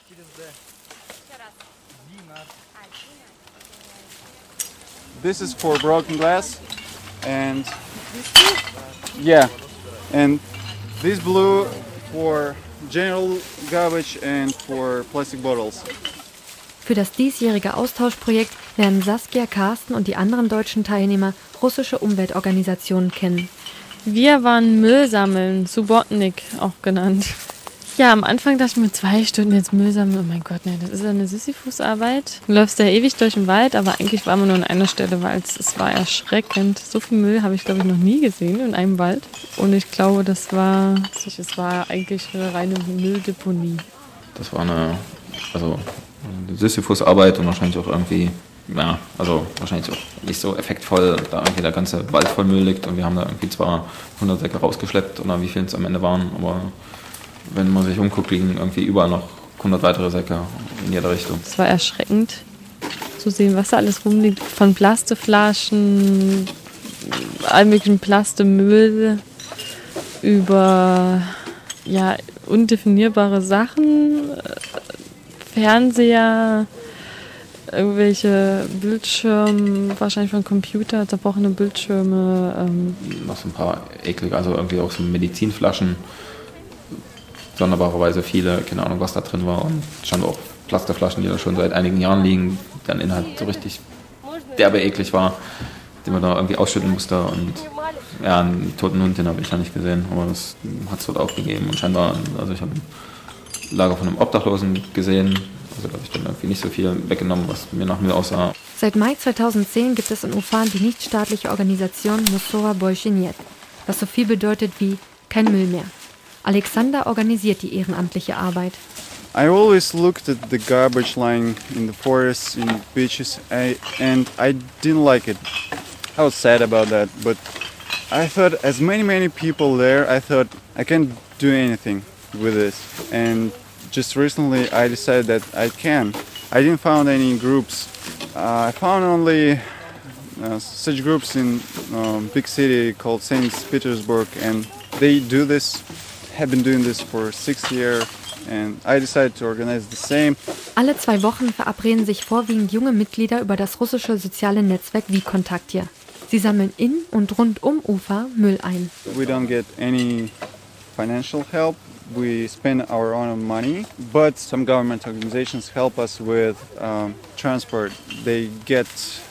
This is for broken glass, and yeah, and this blue for general garbage and for plastic bottles. Für das diesjährige Austauschprojekt lernen Saskia, Carsten und die anderen deutschen Teilnehmer russische Umweltorganisationen kennen. Wir waren Müll sammeln, Subotnik auch genannt. Ja, am Anfang dachte ich mir 2 Stunden jetzt Müll sammeln. Oh mein Gott, nee, das ist ja eine Sisyphus-Arbeit. Du läufst ja ewig durch den Wald, aber eigentlich waren wir nur an einer Stelle, weil es war erschreckend. So viel Müll habe ich, glaube ich, noch nie gesehen in einem Wald. Und ich glaube, es war eigentlich eine reine Mülldeponie. Das war eine Sisyphus-Arbeit und wahrscheinlich auch irgendwie, wahrscheinlich auch nicht so effektvoll, da irgendwie der ganze Wald voll Müll liegt und wir haben da irgendwie zwar 100 Säcke rausgeschleppt oder wie viel es am Ende waren, aber wenn man sich umguckt, liegen irgendwie überall noch 100 weitere Säcke in jeder Richtung. Es war erschreckend zu sehen, was da alles rumliegt, von Plasteflaschen, all möglichen Plastemüll über undefinierbare Sachen, Fernseher, irgendwelche Bildschirme, wahrscheinlich von Computer, zerbrochene Bildschirme. Noch so ein paar eklige, also irgendwie auch so Medizinflaschen, sonderbarerweise viele, keine Ahnung, was da drin war. Und schon auch Plastikflaschen, die da schon seit einigen Jahren liegen, deren Inhalt so richtig derbe eklig war, den man da irgendwie ausschütteln musste. Und ja, einen toten Hund, den habe ich ja nicht gesehen, aber das hat es dort auch gegeben. Und scheinbar, also ich habe ein Lager von einem Obdachlosen gesehen. Also da habe ich dann irgendwie nicht so viel weggenommen, was mir nach Müll aussah. Seit Mai 2010 gibt es in Ufa die nichtstaatliche Organisation Musora Bolsche Niet, was so viel bedeutet wie kein Müll mehr. Alexander organisiert die ehrenamtliche Arbeit. I always looked at the garbage lying in the forests, in beaches, and I didn't like it. I was sad about that, but I thought as many people there, I thought I can't do anything with this. And just recently I decided that I can. I didn't find any groups. I found only such groups in big city called St. Petersburg, and they do this, have been doing this for 6 years, and I decided to organize the same. Alle 2 Wochen verabreden sich vorwiegend junge Mitglieder über das russische soziale Netzwerk Vkontakte. Sie sammeln in und rund um Ufa Müll ein. We don't get any financial help. We spend our own money, but some government organizations help us with transport. They get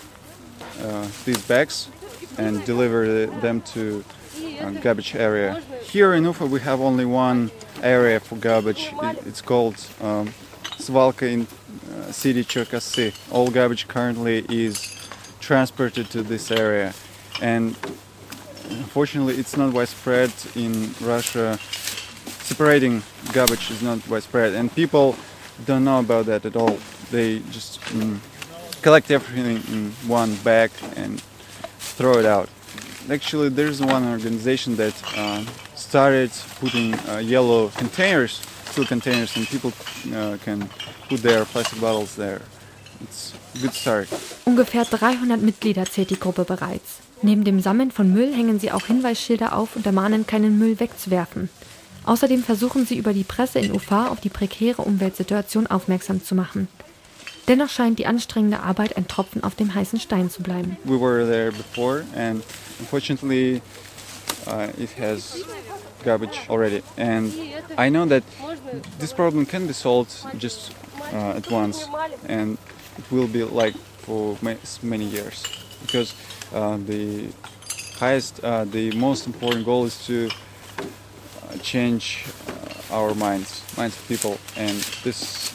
these bags and deliver them to garbage area. Here in Ufa we have only one area for garbage. It's called Svalka in city Cherkasy. All garbage currently is transported to this area, and unfortunately it's not widespread in Russia. Separating garbage is not widespread, and people don't know about that at all. They just collect everything in one bag and throw it out. Actually, there's one organization that started putting yellow containers, steel containers, and people can put their plastic bottles there. It's a good start. Ungefähr 300 Mitglieder zählt die Gruppe bereits. Neben dem Sammeln von Müll hängen sie auch Hinweisschilder auf und ermahnen, keinen Müll wegzuwerfen. Außerdem versuchen sie über die Presse in Ufa auf die prekäre Umweltsituation aufmerksam zu machen. Dennoch scheint die anstrengende Arbeit ein Tropfen auf dem heißen Stein zu bleiben. We were there before, and unfortunately it has garbage already. And I know that this problem can be solved just at once, and it will be like for many years, because the most important goal is to change our minds of people, and this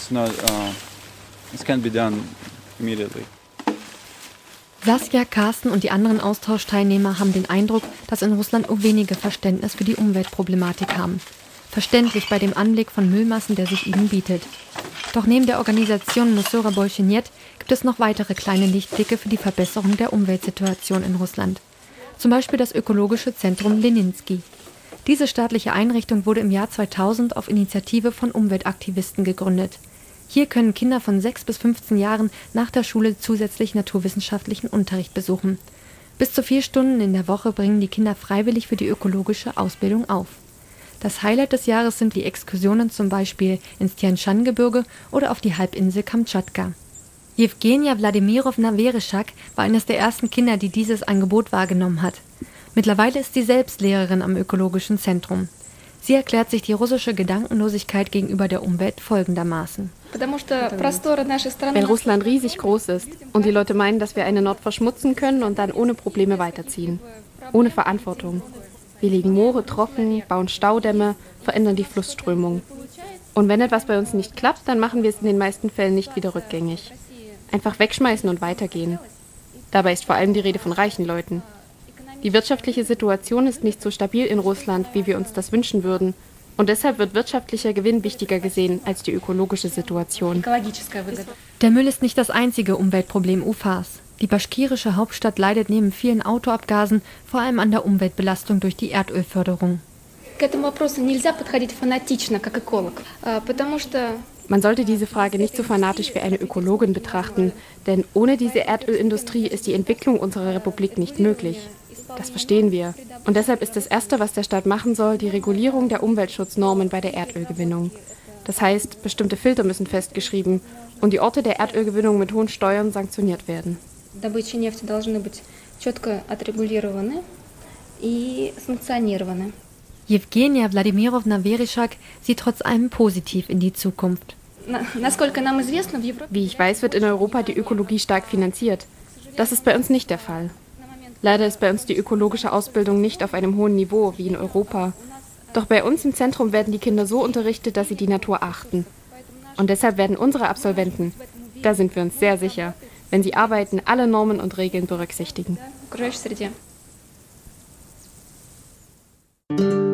can't be done immediately. Saskia, Carsten und die anderen Austauschteilnehmer haben den Eindruck, dass in Russland nur wenige Verständnis für die Umweltproblematik haben. Verständlich bei dem Anblick von Müllmassen, der sich ihnen bietet. Doch neben der Organisation Musora Bolsche Niet gibt es noch weitere kleine Lichtblicke für die Verbesserung der Umweltsituation in Russland. Zum Beispiel das ökologische Zentrum Leninsky. Diese staatliche Einrichtung wurde im Jahr 2000 auf Initiative von Umweltaktivisten gegründet. Hier können Kinder von 6 bis 15 Jahren nach der Schule zusätzlich naturwissenschaftlichen Unterricht besuchen. Bis zu 4 Stunden in der Woche bringen die Kinder freiwillig für die ökologische Ausbildung auf. Das Highlight des Jahres sind die Exkursionen zum Beispiel ins Tian-Shan-Gebirge oder auf die Halbinsel Kamtschatka. Jewgenia Wladimirowna Wereschak war eines der ersten Kinder, die dieses Angebot wahrgenommen hat. Mittlerweile ist sie selbst Lehrerin am Ökologischen Zentrum. Sie erklärt sich die russische Gedankenlosigkeit gegenüber der Umwelt folgendermaßen. Weil Russland riesig groß ist und die Leute meinen, dass wir eine Nord verschmutzen können und dann ohne Probleme weiterziehen. Ohne Verantwortung. Wir legen Moore trocken, bauen Staudämme, verändern die Flussströmung. Und wenn etwas bei uns nicht klappt, dann machen wir es in den meisten Fällen nicht wieder rückgängig. Einfach wegschmeißen und weitergehen. Dabei ist vor allem die Rede von reichen Leuten. Die wirtschaftliche Situation ist nicht so stabil in Russland, wie wir uns das wünschen würden. Und deshalb wird wirtschaftlicher Gewinn wichtiger gesehen als die ökologische Situation. Der Müll ist nicht das einzige Umweltproblem Ufas. Die baschkirische Hauptstadt leidet neben vielen Autoabgasen vor allem an der Umweltbelastung durch die Erdölförderung. Man sollte diese Frage nicht so fanatisch wie eine Ökologin betrachten, denn ohne diese Erdölindustrie ist die Entwicklung unserer Republik nicht möglich. Das verstehen wir. Und deshalb ist das Erste, was der Staat machen soll, die Regulierung der Umweltschutznormen bei der Erdölgewinnung. Das heißt, bestimmte Filter müssen festgeschrieben und die Orte der Erdölgewinnung mit hohen Steuern sanktioniert werden. Jewgenia Wladimirowna Wereschak sieht trotz allem positiv in die Zukunft. Wie ich weiß, wird in Europa die Ökologie stark finanziert. Das ist bei uns nicht der Fall. Leider ist bei uns die ökologische Ausbildung nicht auf einem hohen Niveau wie in Europa. Doch bei uns im Zentrum werden die Kinder so unterrichtet, dass sie die Natur achten. Und deshalb werden unsere Absolventen, da sind wir uns sehr sicher, wenn sie arbeiten, alle Normen und Regeln berücksichtigen.